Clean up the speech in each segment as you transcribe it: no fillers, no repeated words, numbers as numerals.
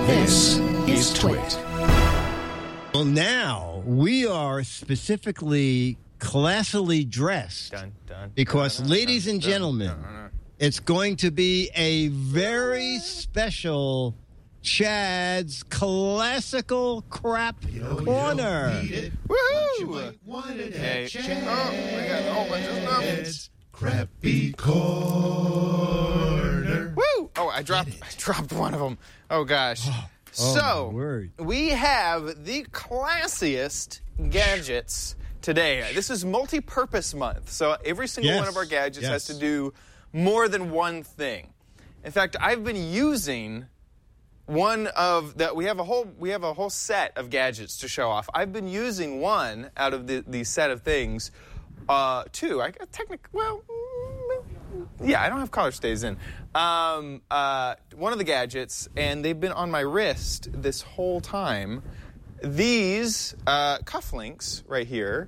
This is Twit. Well, now we are specifically classily dressed because, ladies and gentlemen, it's going to be a very special Chad's Classical Crap Corner. Woohoo! Okay. Oh, we got a whole bunch of numbers. Crappy Corner. Woo! Oh, I dropped one of them. Oh, gosh. We have the classiest gadgets today. This is multi-purpose month, so every single one of our gadgets has to do more than one thing. In fact, I've been using one of the we have a whole set of gadgets to show off. I've been using one out of the set of things. Two. I got I don't have collar stays in. One of the gadgets, and they've been on my wrist this whole time. These cufflinks right here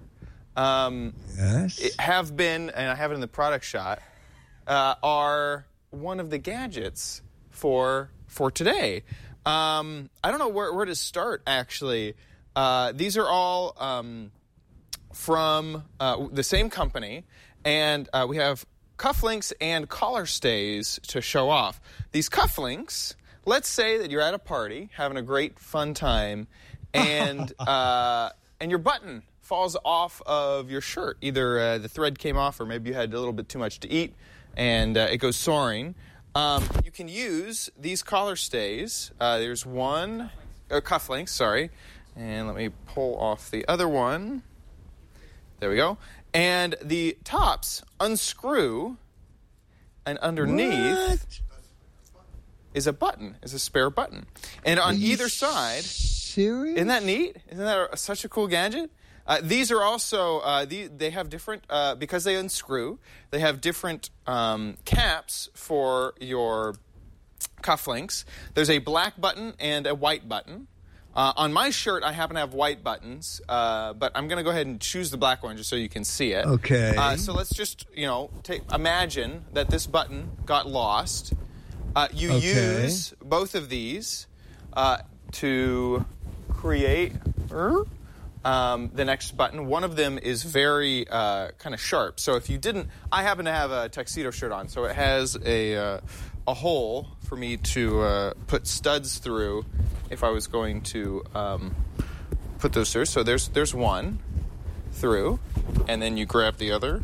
have been, and I have it in the product shot, are one of the gadgets for today. I don't know where to start, actually. These are all from the same company, and we have cufflinks and collar stays to show off. These cufflinks, let's say that you're at a party, having a great fun time, and your button falls off of your shirt. Either the thread came off, or maybe you had a little bit too much to eat, and it goes soaring. You can use these collar stays. There's one, cufflinks, sorry. And let me pull off the other one. There we go. And the tops unscrew, and underneath is a button, is a spare button. And on either side... Serious? Isn't that neat? Isn't that such a cool gadget? These are also, they have different, because they unscrew, they have different caps for your cufflinks. There's a black button and a white button. On my shirt, I happen to have white buttons, but I'm going to go ahead and choose the black one just so you can see it. Okay. So let's just, imagine that this button got lost. You use both of these to create the next button. One of them is very kind of sharp. So if you didn't, I happen to have a tuxedo shirt on, so it has a hole for me to put studs through if I was going to put those through. So there's one through, and then you grab the other.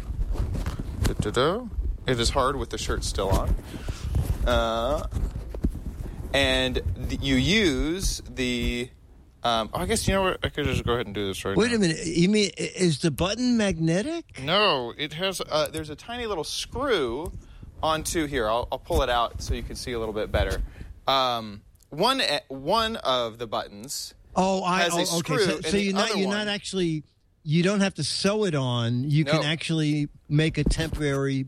It is hard with the shirt still on. And you use the... I guess, you know what, I could just go ahead and do this right now. Wait a minute, you mean, is the button magnetic? No, it has, there's a tiny little screw onto here. I'll pull it out so you can see a little bit better. One of the buttons has a screw. Okay, so you're not actually, you don't have to sew it on. You can actually make a temporary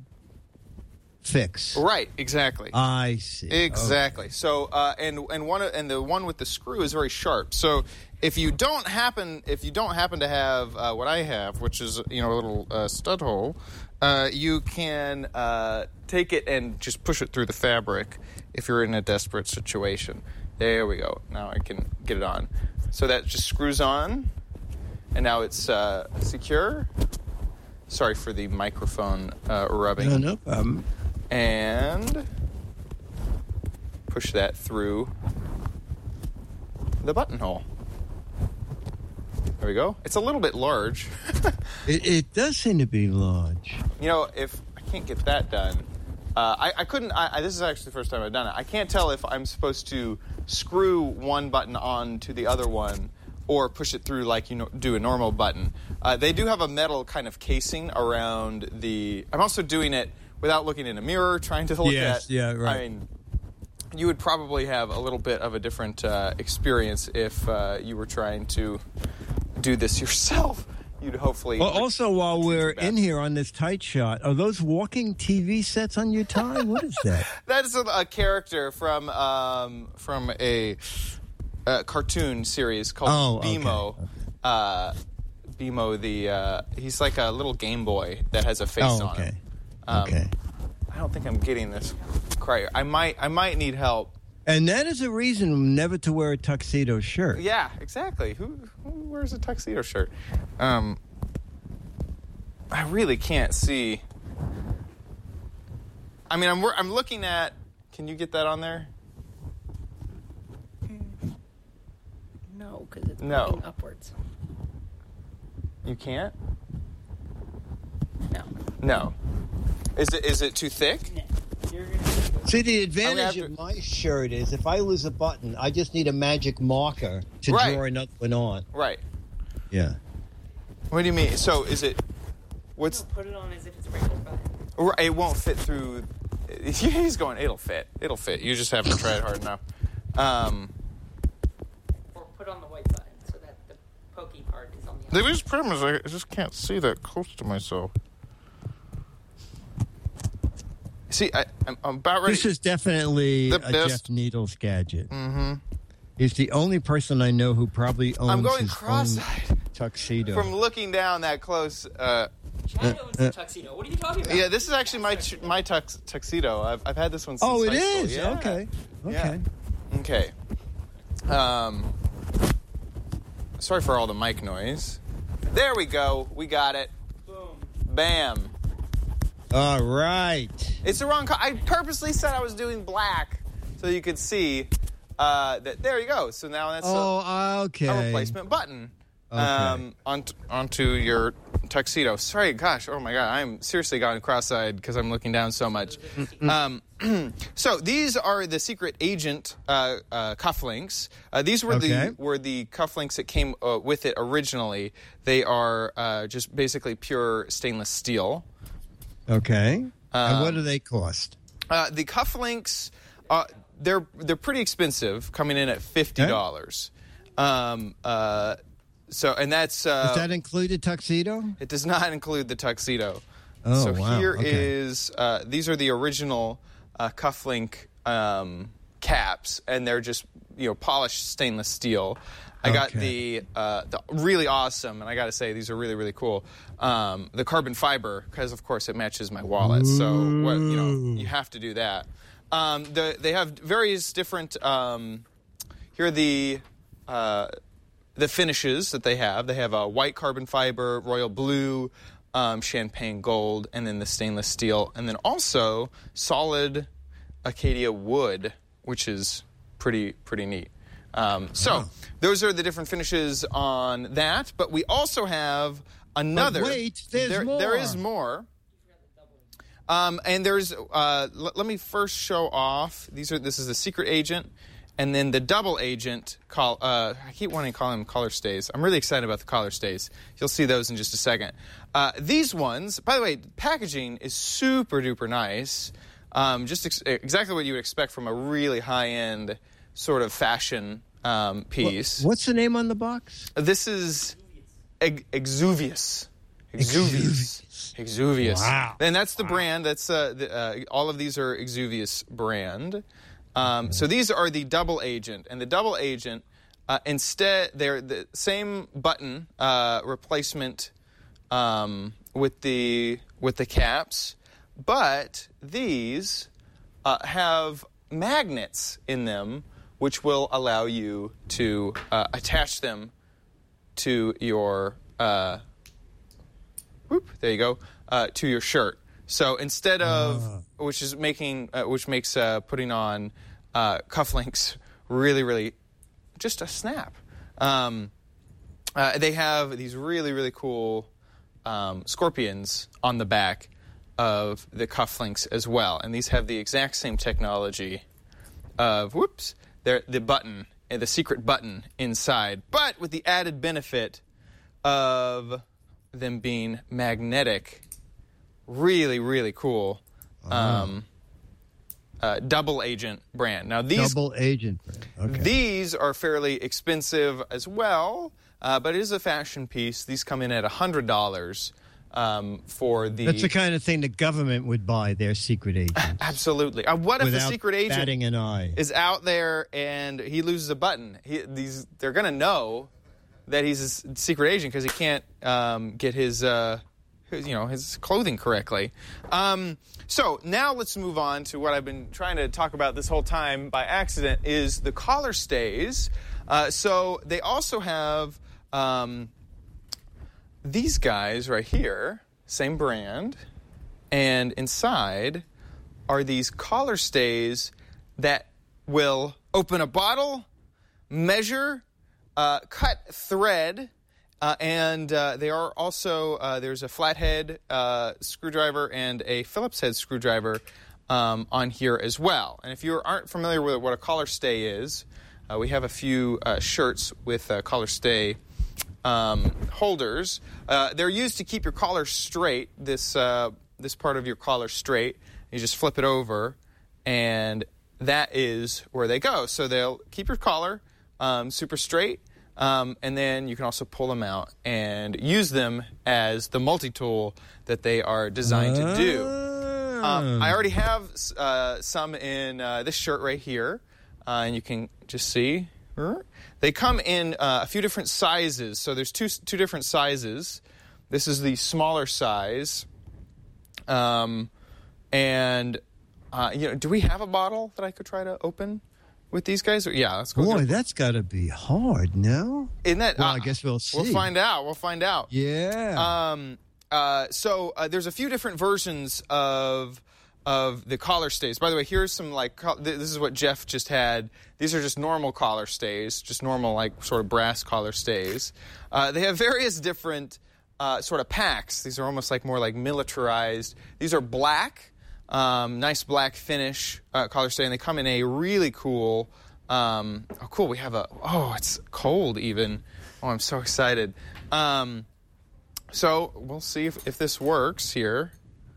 fix. Right, exactly. I see. Exactly. Okay. So and the one with the screw is very sharp. So if you don't happen to have what I have, which is a little stud hole, you can take it and just push it through the fabric if you're in a desperate situation. There we go. Now I can get it on. So that just screws on, and now it's secure. Sorry for the microphone rubbing. No problem. And push that through the buttonhole. There we go. It's a little bit large. It does seem to be large. If I can't get that done, I couldn't. This is actually the first time I've done it. I can't tell if I'm supposed to screw one button on to the other one or push it through like do a normal button. They do have a metal kind of casing around the... I'm also doing it without looking in a mirror, trying to look at... Yeah, right. I mean, you would probably have a little bit of a different experience if you were trying to do this yourself. You'd hopefully... Well, also, while we're in here on this tight shot, are those walking TV sets on your tie? What is that? That is a character from a cartoon series called Beemo. Okay. Beemo, he's like a little Game Boy that has a face on it. Okay. I don't think I'm getting this quite. I might need help And that is a reason never to wear a tuxedo shirt. Yeah, exactly. Who wears a tuxedo shirt? I really can't see. I mean, I'm looking at. Can you get that on there? No, because it's moving upwards. You can't? No. No. Is it too thick? No. See, the advantage of my shirt is if I lose a button, I just need a magic marker to draw another one on. Right. Yeah. What do you mean? So is it? Put it on as if it's a regular button. It won't fit through. He's going. It'll fit. It'll fit. You just have to try it hard enough. Or put on the white button so that the pokey part is on the outside. The biggest problem is I just can't see that close to myself. See, I'm about ready. This is definitely a Jeff Needles gadget. Mm-hmm. He's the only person I know who probably owns his own tuxedo. From looking down that close. Chad owns the tuxedo. What are you talking about? Yeah, this is actually my tuxedo. I've had this one since high it school. is? Yeah. Okay. Yeah. Okay. Sorry for all the mic noise. There we go. We got it. Boom. Bam. All right. It's the wrong color. I purposely said I was doing black so you could see that. There you go. So now that's a replacement button onto your tuxedo. Sorry, gosh. Oh, my God. I'm seriously gotten cross-eyed because I'm looking down so much. So these are the Secret Agent cufflinks. These were the cufflinks that came with it originally. They are just basically pure stainless steel. Okay. And what do they cost? The cufflinks, they're pretty expensive, coming in at $50. So, and that's does that include a tuxedo? It does not include the tuxedo. Oh, so wow. here is these are the original cufflink caps, and they're just polished stainless steel. I got the really awesome, and I got to say these are really, really cool. The carbon fiber, because of course it matches my wallet. So you have to do that. They have various different. Here are the finishes that they have. They have a white carbon fiber, royal blue, champagne gold, and then the stainless steel, and then also solid Acacia wood, which is pretty neat. So those are the different finishes on that, but we also have another. But wait, there's more. There is more. And there's. Let me first show off. This is the Secret Agent, and then the Double Agent. I keep wanting to call them collar stays. I'm really excited about the collar stays. You'll see those in just a second. These ones, by the way, packaging is super duper nice. Just exactly what you would expect from a really high end sort of fashion piece. What's the name on the box? This is Exuvius. Exuvius. Wow. And that's the brand. That's all of these are Exuvius brand. So these are the Double Agent, and the Double Agent instead they're the same button replacement with the caps, but these have magnets in them, which will allow you to attach them to your there you go, to your shirt. So instead of which makes putting on cufflinks really, really just a snap. They have these really, really cool scorpions on the back of the cufflinks as well, and these have the exact same technology of the button, the secret button inside, but with the added benefit of them being magnetic. Really, really cool. Double Agent brand. Now Double Agent brand. Okay. These are fairly expensive as well, but it is a fashion piece. These come in at $100 for the. That's the kind of thing the government would buy their secret agents. Absolutely. What if the secret agent batting an eye is out there and he loses a button? They're going to know that he's a secret agent because he can't get his his clothing correctly. So now let's move on to what I've been trying to talk about this whole time by accident is the collar stays. So they also have these guys right here, same brand, and inside are these collar stays that will open a bottle, measure, cut thread, and they are also, there's a flathead screwdriver and a Phillips head screwdriver on here as well. And if you aren't familiar with what a collar stay is, we have a few shirts with collar stay holders. They're used to keep your collar straight, this part of your collar straight. You just flip it over, and that is where they go. So they'll keep your collar super straight, and then you can also pull them out and use them as the multi-tool that they are designed to do. I already have some in this shirt right here, and you can just see. They come in a few different sizes. So there's two different sizes. This is the smaller size. Do we have a bottle that I could try to open with these guys? Yeah, let's go. Boy, that's got to be hard, no? Isn't that? Well, I guess we'll see. We'll find out. Yeah. So there's a few different versions of the collar stays. By the way, here's some this is what Jeff just had. These are just normal collar stays, just normal sort of brass collar stays. They have various different sort of packs. These are almost more like militarized. These are black, nice black finish collar stay, and they come in a really cool. Cool! We have it's cold even. Oh, I'm so excited. So we'll see if this works here.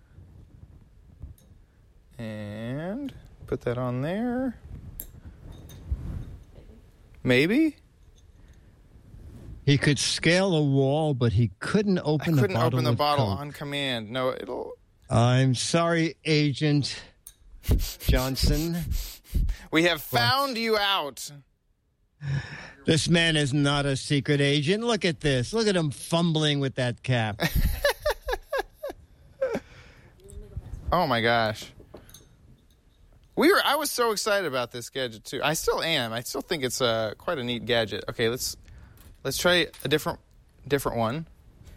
And put that on there. Maybe? He could scale a wall, but he couldn't open the bottle. Couldn't open the bottle Coke. on command. No, it'll... I'm sorry, Agent Johnson. We have found you out. This man is not a secret agent. Look at this. Look at him fumbling with that cap. Oh, my gosh. I was so excited about this gadget too. I still am. I still think it's quite a neat gadget. Okay, let's try a different one.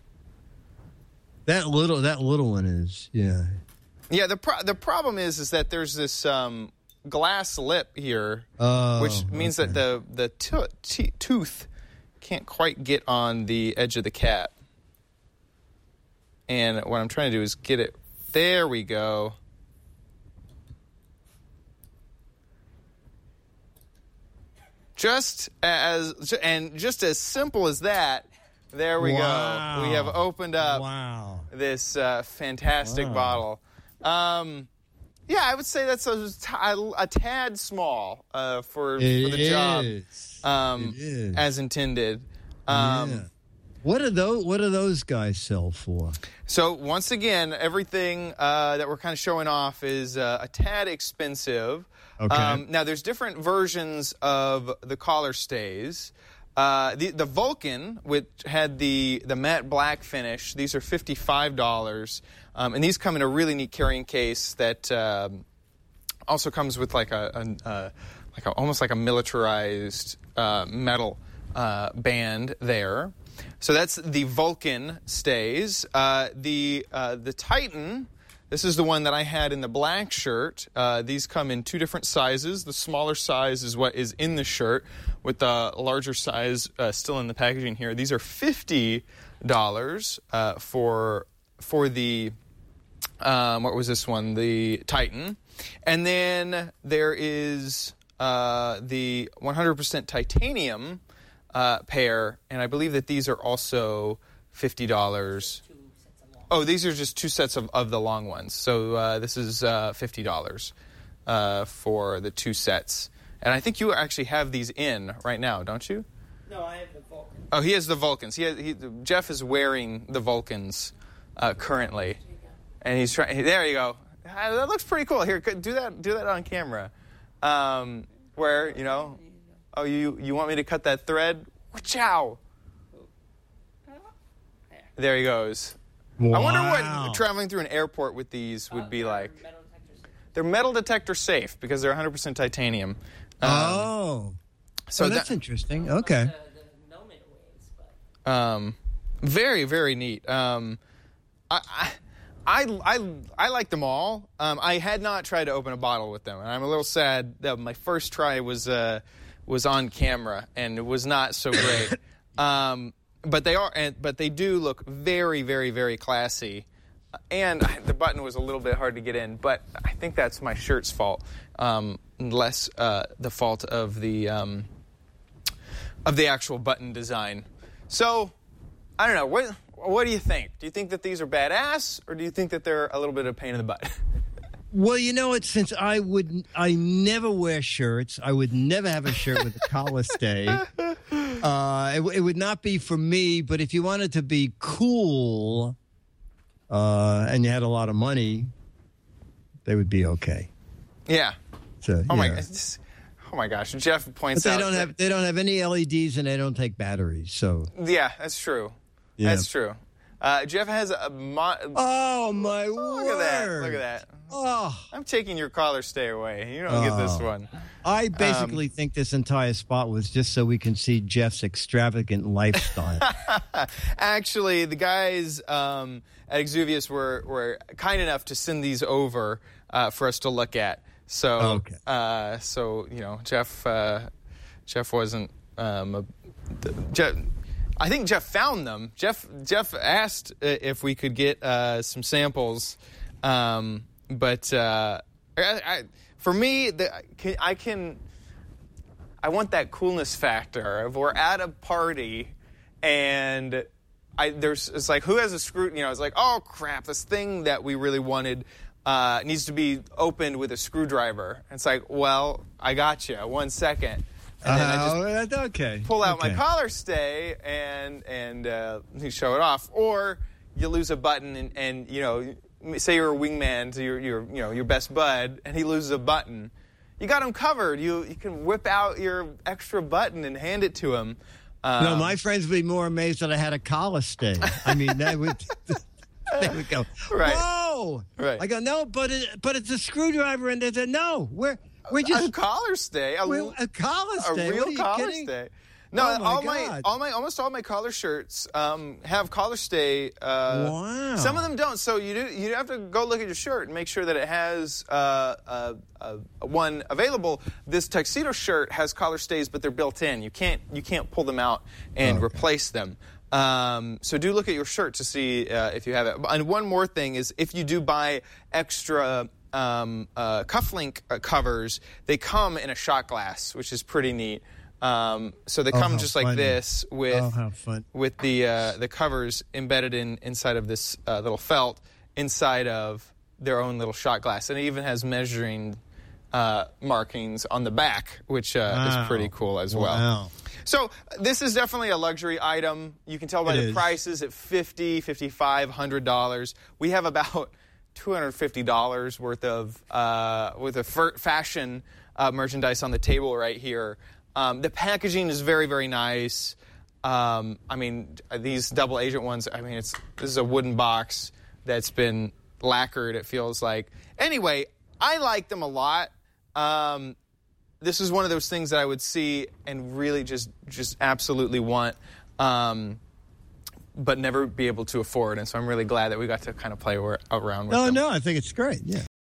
That little one is, yeah. Yeah, the problem is that there's this glass lip here, which means that the tooth can't quite get on the edge of the cap. And what I'm trying to do is get it. There we go. Just as simple as that, there we go. We have opened up this fantastic bottle. Yeah, I would say that's a tad small for the job as intended. Yeah. What do those guys sell for? So once again, everything that we're kind of showing off is a tad expensive. Okay. Now there's different versions of the collar stays. The Vulcan, which had the matte black finish, these are $55, and these come in a really neat carrying case that also comes with almost like a militarized metal band there. So that's the Vulcan stays. The Titan. This is the one that I had in the black shirt. These come in two different sizes. The smaller size is what is in the shirt, with the larger size still in the packaging here. These are $50 for the what was this one? The Titan. And then there is the 100% titanium pair, and I believe that these are also $50. Oh, these are just two sets of the long ones. So this is $50 for the two sets. And I think you actually have these in right now, don't you? No, I have the Vulcan. Oh, he has the Vulcans. Jeff is wearing the Vulcans currently. And he's trying. There you go. That looks pretty cool. Here, do that on camera. Where, oh, you want me to cut that thread? Chow. There he goes. Wow. I wonder what traveling through an airport with these would be like. They're metal detector safe because they're 100% titanium. So that's interesting. Okay. Very, very neat. I like them all. I had not tried to open a bottle with them, and I'm a little sad that my first try was on camera, and it was not so great. But they do look very, very, very classy. And the button was a little bit hard to get in, but I think that's my shirt's fault, less the fault of the actual button design. So, I don't know. What do you think? Do you think that these are badass, or do you think that they're a little bit of a pain in the butt? Well, you know what? Since I never wear shirts. I would never have a shirt with a collar stay. It would not be for me. But if you wanted to be cool, and you had a lot of money, they would be okay. Yeah. So, oh my gosh! Jeff points out they don't have any LEDs and they don't take batteries. So yeah, that's true. Yeah. That's true. Jeff has a oh my word! Look at that! Oh, I'm taking your collar stay away. You don't get this one. I basically think this entire spot was just so we can see Jeff's extravagant lifestyle. Actually, the guys at Exuvius were kind enough to send these over for us to look at. So, so you know, Jeff wasn't. I think Jeff found them. Jeff asked if we could get some samples, but for me, I want that coolness factor. If we're at a party and it's like, who has a screw? You know, it's like, oh crap, this thing that we really wanted needs to be opened with a screwdriver. It's like, well, I got you. 1 second. And then I just pull out my collar stay and you show it off, or you lose a button and you know, say you're a wingman to your best bud, and he loses a button. You got him covered. You can whip out your extra button and hand it to him. No, my friends would be more amazed that I had a collar stay. I mean, they would go, right. Whoa! Right. I go, no, but it's a screwdriver, and they said, no, we're just a collar stay. A collar stay. A real collar kidding? stay. No, almost all my collar shirts have collar stay. Wow. Some of them don't. So you have to go look at your shirt and make sure that it has one available. This tuxedo shirt has collar stays, but they're built in. You can't pull them out and replace them. So do look at your shirt to see if you have it. And one more thing is, if you do buy extra cufflink covers, they come in a shot glass, which is pretty neat. So they come just like this with the covers embedded inside of this little felt inside of their own little shot glass, and it even has measuring markings on the back, which is pretty cool as well. Wow. So this is definitely a luxury item. You can tell by the prices at $50, $55, $100. We have about $250 worth of fashion merchandise on the table right here. The packaging is very, very nice. I mean, these double agent ones, I mean, this is a wooden box that's been lacquered, it feels like. Anyway, I like them a lot. This is one of those things that I would see and really just absolutely want, but never be able to afford. And so I'm really glad that we got to kind of play around with them. No, I think it's great, yeah.